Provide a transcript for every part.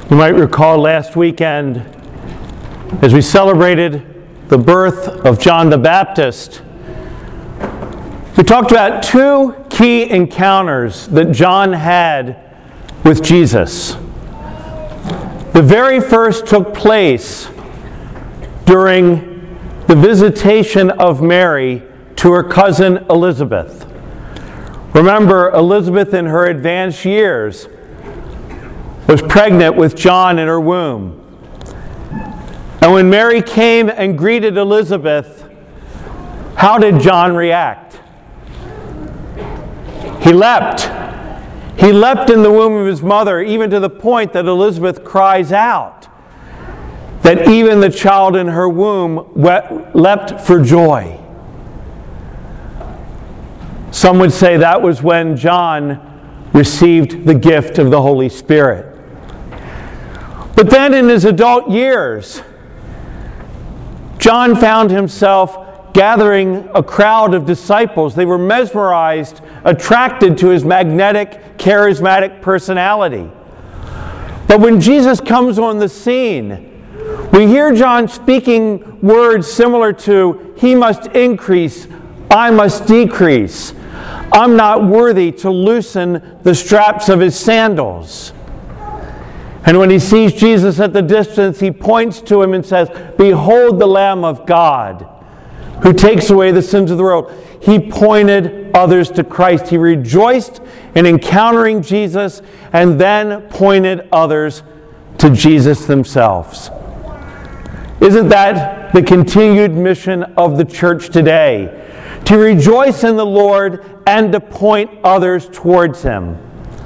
You might recall last weekend, as we celebrated the birth of John the Baptist, we talked about two key encounters that John had with Jesus. The very first took place during the visitation of Mary to her cousin Elizabeth. Remember, Elizabeth in her advanced years was pregnant with John in her womb. And when Mary came and greeted Elizabeth, how did John react? He leapt. He leapt in the womb of his mother, even to the point that Elizabeth cries out that even the child in her womb leapt for joy. Some would say that was when John received the gift of the Holy Spirit. But then in his adult years, John found himself gathering a crowd of disciples. They were mesmerized, attracted to his magnetic, charismatic personality. But when Jesus comes on the scene, we hear John speaking words similar to, "He must increase, I must decrease. I'm not worthy to loosen the straps of his sandals." And when he sees Jesus at the distance, he points to him and says, "Behold the Lamb of God, who takes away the sins of the world." He pointed others to Christ. He rejoiced in encountering Jesus and then pointed others to Jesus themselves. Isn't that the continued mission of the church today? To rejoice in the Lord and to point others towards Him.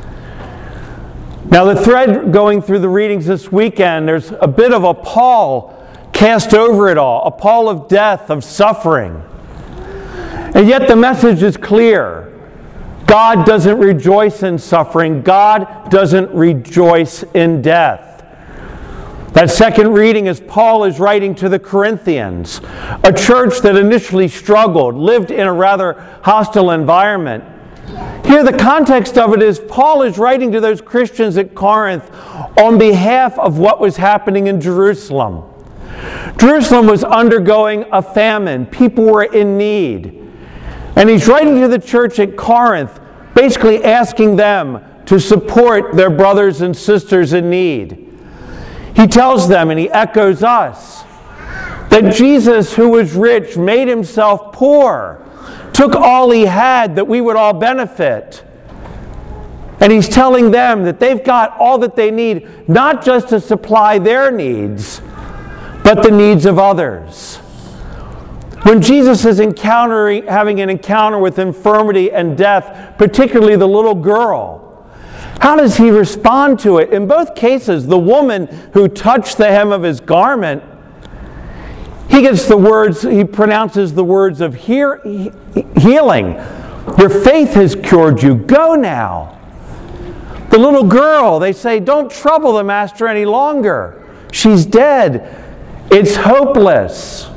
Now, the thread going through the readings this weekend, there's a bit of a pall cast over it all, a pall of death, of suffering. And yet the message is clear. God doesn't rejoice in suffering. God doesn't rejoice in death. That second reading is Paul is writing to the Corinthians, a church that initially struggled, lived in a rather hostile environment. Here, the context of it is Paul is writing to those Christians at Corinth on behalf of what was happening in Jerusalem. Jerusalem was undergoing a famine. People were in need. And he's writing to the church at Corinth, basically asking them to support their brothers and sisters in need. He tells them, and he echoes us, that Jesus, who was rich, made himself poor, took all he had that we would all benefit. And he's telling them that they've got all that they need, not just to supply their needs, but the needs of others. When Jesus is having an encounter with infirmity and death, particularly the little girl, how does he respond to it? In both cases, the woman who touched the hem of his garment, he pronounces the words of healing. Your faith has cured you. Go now. The little girl, they say, don't trouble the master any longer. She's dead. It's hopeless.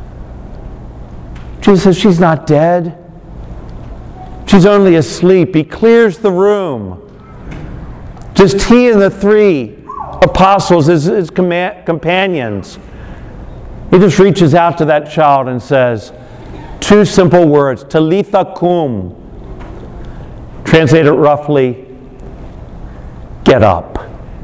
Jesus says, she's not dead. She's only asleep. He clears the room. Just he and the three apostles, his companions. He just reaches out to that child and says, two simple words, Talitha cum. Translated roughly, get up.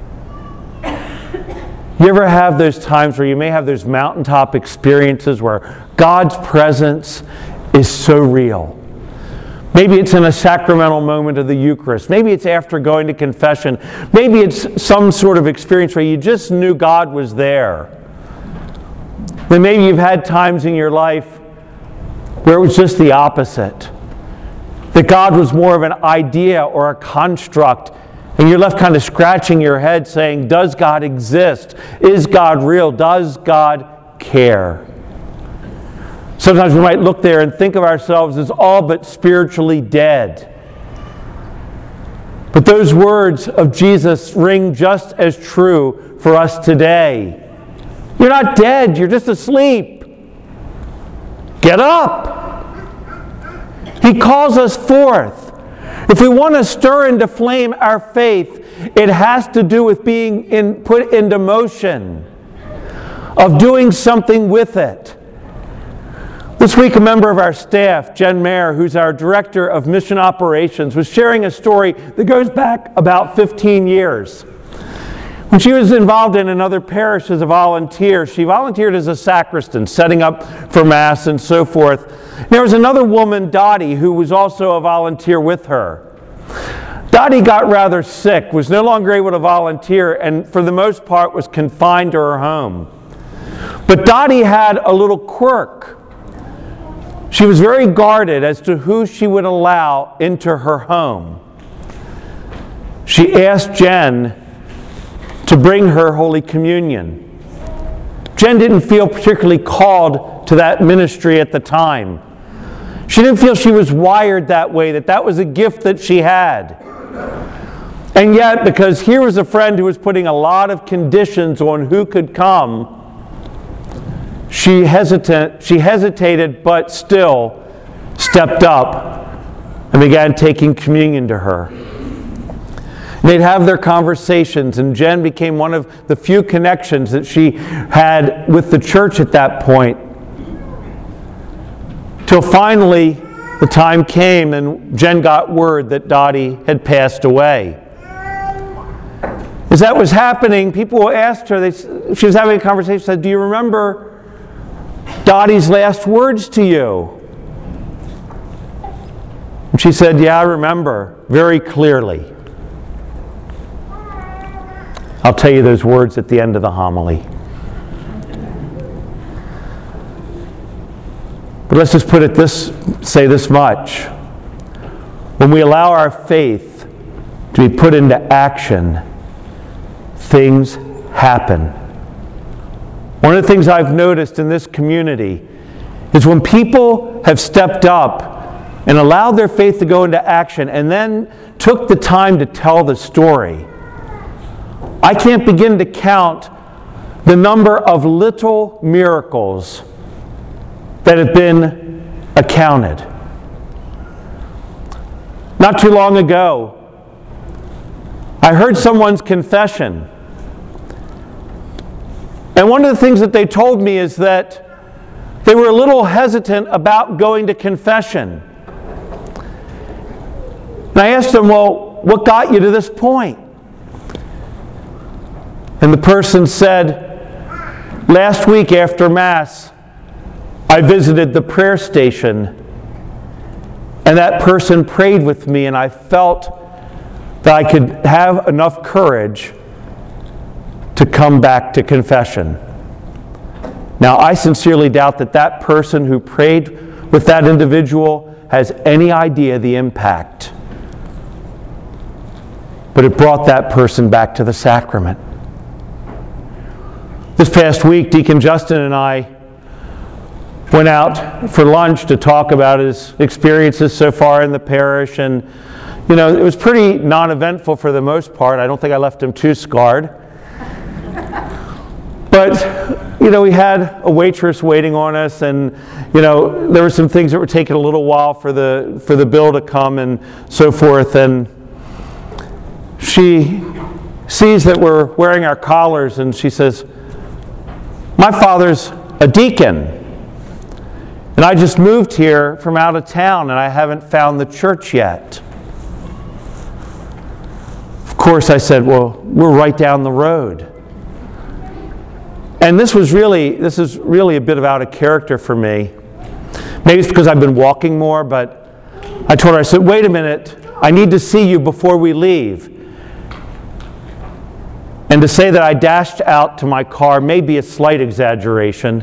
You ever have those times where you may have those mountaintop experiences where God's presence is so real? Maybe it's in a sacramental moment of the Eucharist. Maybe it's after going to confession. Maybe it's some sort of experience where you just knew God was there. Then maybe you've had times in your life where it was just the opposite. That God was more of an idea or a construct, and you're left kind of scratching your head saying, does God exist? Is God real? Does God care? Sometimes we might look there and think of ourselves as all but spiritually dead. But those words of Jesus ring just as true for us today. You're not dead, you're just asleep. Get up. He calls us forth. If we want to stir into flame our faith, It has to do with being put into motion, of doing something with it. This week, a member of our staff, Jen Mayer, who's our Director of Mission Operations, was sharing a story that goes back about 15 years. When she was involved in another parish as a volunteer, she volunteered as a sacristan, setting up for Mass and so forth. There was another woman, Dottie, who was also a volunteer with her. Dottie got rather sick, was no longer able to volunteer, and for the most part was confined to her home. But Dottie had a little quirk. She was very guarded as to who she would allow into her home. She asked Jen to bring her Holy Communion. Jen didn't feel particularly called to that ministry at the time. She didn't feel she was wired that way, that was a gift that she had. And yet, because here was a friend who was putting a lot of conditions on who could come, she hesitated, but still stepped up and began taking communion to her. They'd have their conversations, and Jen became one of the few connections that she had with the church at that point. Till finally, the time came and Jen got word that Dottie had passed away. As that was happening, people asked her, she was having a conversation, said, "Do you remember Dottie's last words to you?" And she said, "Yeah, I remember very clearly." I'll tell you those words at the end of the homily. But let's just say this much. When we allow our faith to be put into action, things happen. One of the things I've noticed in this community is when people have stepped up and allowed their faith to go into action and then took the time to tell the story, I can't begin to count the number of little miracles that have been accounted. Not too long ago, I heard someone's confession. And one of the things that they told me is that they were a little hesitant about going to confession. And I asked them, "Well, what got you to this point?" And the person said, "Last week after Mass, I visited the prayer station, and that person prayed with me, and I felt that I could have enough courage to come back to confession." Now, I sincerely doubt that that person who prayed with that individual has any idea the impact. But it brought that person back to the sacrament. This past week, Deacon Justin and I went out for lunch to talk about his experiences so far in the parish, and it was pretty non-eventful for the most part. I don't think I left him too scarred. But we had a waitress waiting on us, and there were some things that were taking a little while for the bill to come and so forth. And she sees that we're wearing our collars, and she says, "My father's a deacon, and I just moved here from out of town, and I haven't found the church yet." Of course, I said, "Well, we're right down the road." And this is really a bit of out of character for me. Maybe it's because I've been walking more, but I told her, I said, "Wait a minute, I need to see you before we leave." And to say that I dashed out to my car may be a slight exaggeration.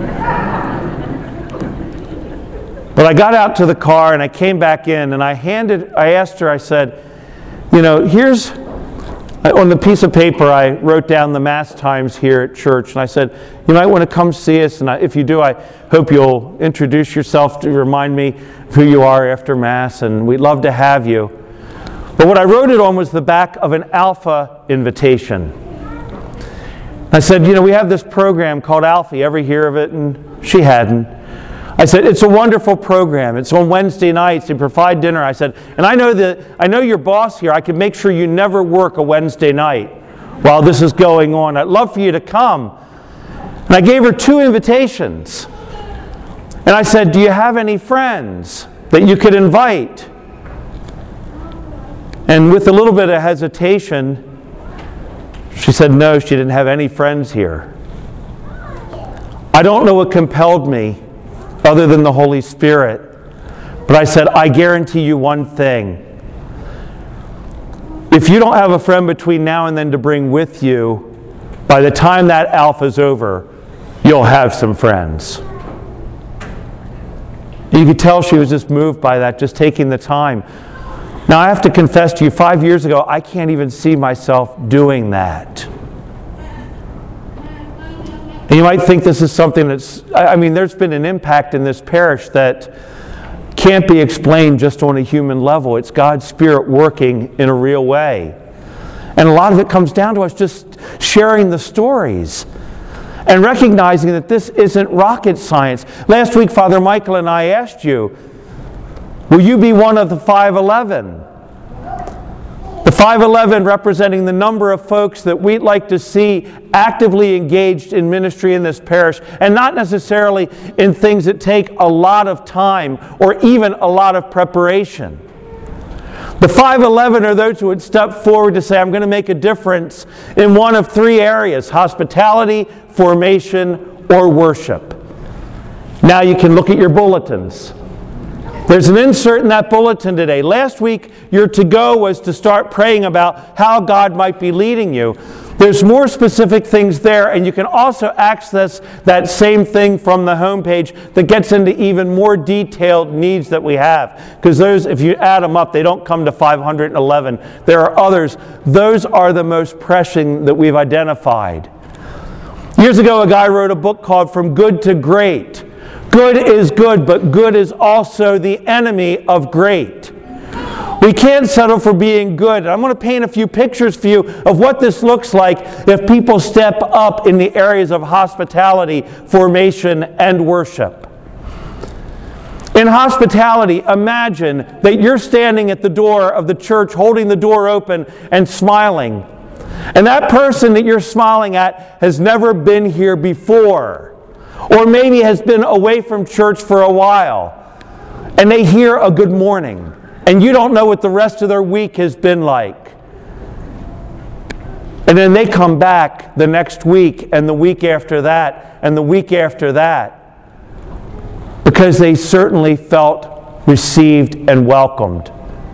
But I got out to the car and I came back in and I asked her, I said, here's, on the piece of paper I wrote down the Mass times here at church, and I said, "You might want to come see us, and if you do, I hope you'll introduce yourself to remind me who you are after Mass, and we'd love to have you." But what I wrote it on was the back of an Alpha invitation. I said, "We have this program called Alpha. You ever hear of it?" And she hadn't. I said, it's a wonderful program. It's on Wednesday nights. They provide dinner. I said, and I know your boss here. I can make sure you never work a Wednesday night while this is going on. I'd love for you to come. And I gave her 2 invitations. And I said, do you have any friends that you could invite? And with a little bit of hesitation, she said no, she didn't have any friends here. I don't know what compelled me other than the Holy Spirit. But I said, I guarantee you one thing. If you don't have a friend between now and then to bring with you, by the time that Alpha's over, you'll have some friends. And you could tell she was just moved by that, just taking the time. Now I have to confess to you, 5 years ago, I can't even see myself doing that. And you might think this is something there's been an impact in this parish that can't be explained just on a human level. It's God's Spirit working in a real way. And a lot of it comes down to us just sharing the stories and recognizing that this isn't rocket science. Last week, Father Michael and I asked you, will you be one of the 511? The 511 representing the number of folks that we'd like to see actively engaged in ministry in this parish, and not necessarily in things that take a lot of time or even a lot of preparation. The 511 are those who would step forward to say, I'm going to make a difference in one of 3 areas: hospitality, formation, or worship. Now you can look at your bulletins. There's an insert in that bulletin today. Last week, your to-go was to start praying about how God might be leading you. There's more specific things there, and you can also access that same thing from the homepage that gets into even more detailed needs that we have. Because those, if you add them up, they don't come to 511. There are others. Those are the most pressing that we've identified. Years ago, a guy wrote a book called From Good to Great. Good is good, but good is also the enemy of great. We can't settle for being good. I'm going to paint a few pictures for you of what this looks like if people step up in the areas of hospitality, formation, and worship. In hospitality, imagine that you're standing at the door of the church, holding the door open and smiling. And that person that you're smiling at has never been here before. Or maybe has been away from church for a while. And they hear a good morning. And you don't know what the rest of their week has been like. And then they come back the next week, and the week after that, and the week after that. Because they certainly felt received and welcomed.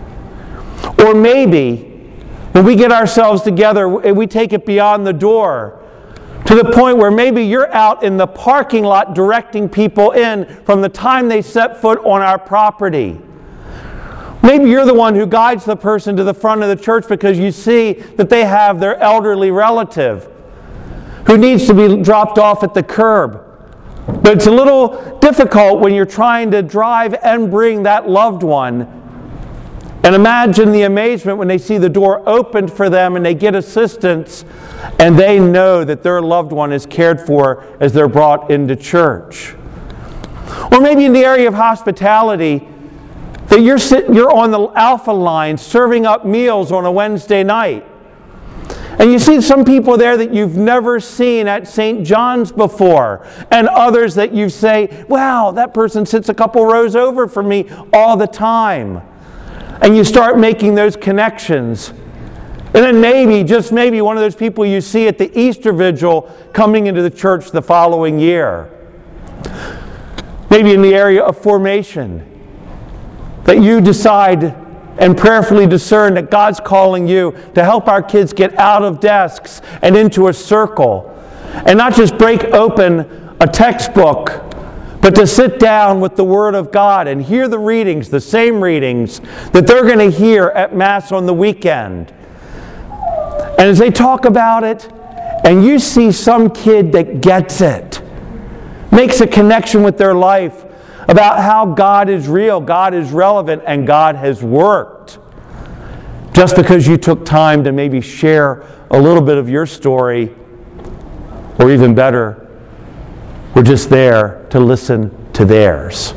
Or maybe, when we get ourselves together, we take it beyond the door, to the point where maybe you're out in the parking lot directing people in from the time they set foot on our property. Maybe you're the one who guides the person to the front of the church because you see that they have their elderly relative who needs to be dropped off at the curb. But it's a little difficult when you're trying to drive and bring that loved one. And imagine the amazement when they see the door opened for them and they get assistance and they know that their loved one is cared for as they're brought into church. Or maybe in the area of hospitality, that you're on the Alpha line serving up meals on a Wednesday night. And you see some people there that you've never seen at St. John's before, and others that you say, wow, that person sits a couple rows over from me all the time. And you start making those connections. And then maybe, just maybe, one of those people you see at the Easter Vigil coming into the church the following year. Maybe in the area of formation, that you decide and prayerfully discern that God's calling you to help our kids get out of desks and into a circle. And not just break open a textbook, but to sit down with the Word of God and hear the readings, the same readings that they're going to hear at Mass on the weekend. And as they talk about it, and you see some kid that gets it, makes a connection with their life about how God is real, God is relevant, and God has worked. Just because you took time to maybe share a little bit of your story, or even better, we're just there to listen to theirs.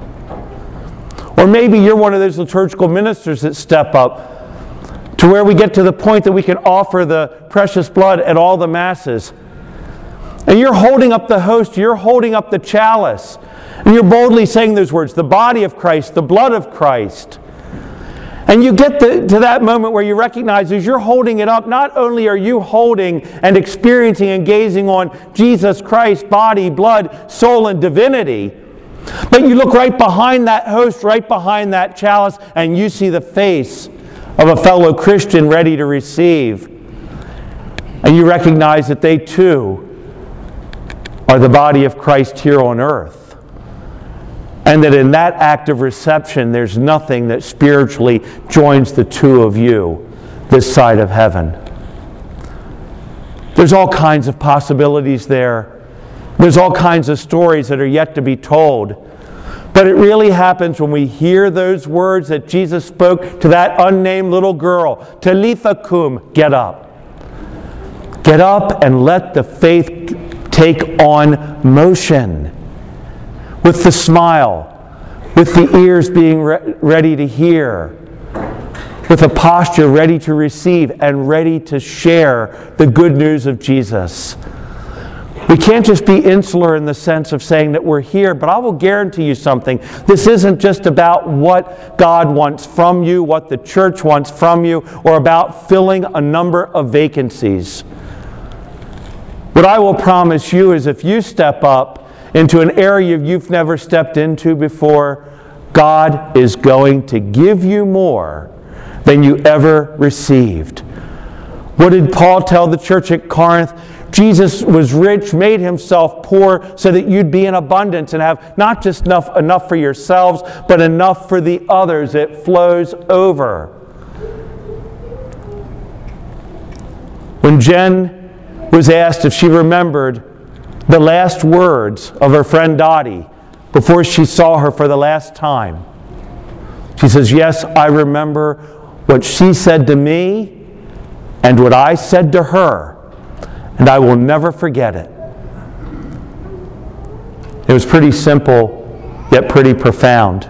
Or maybe you're one of those liturgical ministers that step up to where we get to the point that we can offer the precious blood at all the Masses. And you're holding up the host, you're holding up the chalice, and you're boldly saying those words, the body of Christ, the blood of Christ. And you get to that moment where you recognize as you're holding it up, not only are you holding and experiencing and gazing on Jesus Christ, body, blood, soul, and divinity, but you look right behind that host, right behind that chalice, and you see the face of a fellow Christian ready to receive. And you recognize that they too are the body of Christ here on earth. And that in that act of reception, there's nothing that spiritually joins the two of you this side of heaven. There's all kinds of possibilities there. There's all kinds of stories that are yet to be told. But it really happens when we hear those words that Jesus spoke to that unnamed little girl, Talitha cum, get up. Get up and let the faith take on motion. With the smile, with the ears being ready to hear, with a posture ready to receive and ready to share the good news of Jesus. We can't just be insular in the sense of saying that we're here, but I will guarantee you something. This isn't just about what God wants from you, what the church wants from you, or about filling a number of vacancies. What I will promise you is if you step up into an area you've never stepped into before, God is going to give you more than you ever received. What did Paul tell the church at Corinth? Jesus was rich, made himself poor so that you'd be in abundance and have not just enough for yourselves, but enough for the others. It flows over. When Jen was asked if she remembered the last words of her friend Dottie before she saw her for the last time, she says, "Yes, I remember what she said to me and what I said to her. And I will never forget it." It was pretty simple, yet pretty profound.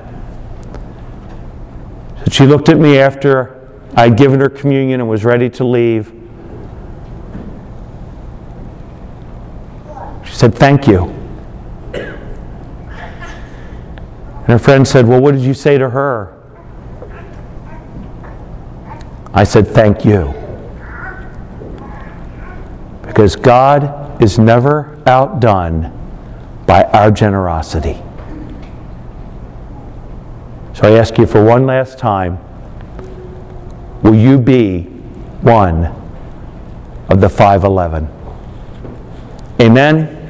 So she looked at me after I'd given her communion and was ready to leave. She said, "Thank you." And her friend said, "Well, what did you say to her?" I said, "Thank you." Because God is never outdone by our generosity. So I ask you for one last time, will you be one of the 511? Amen.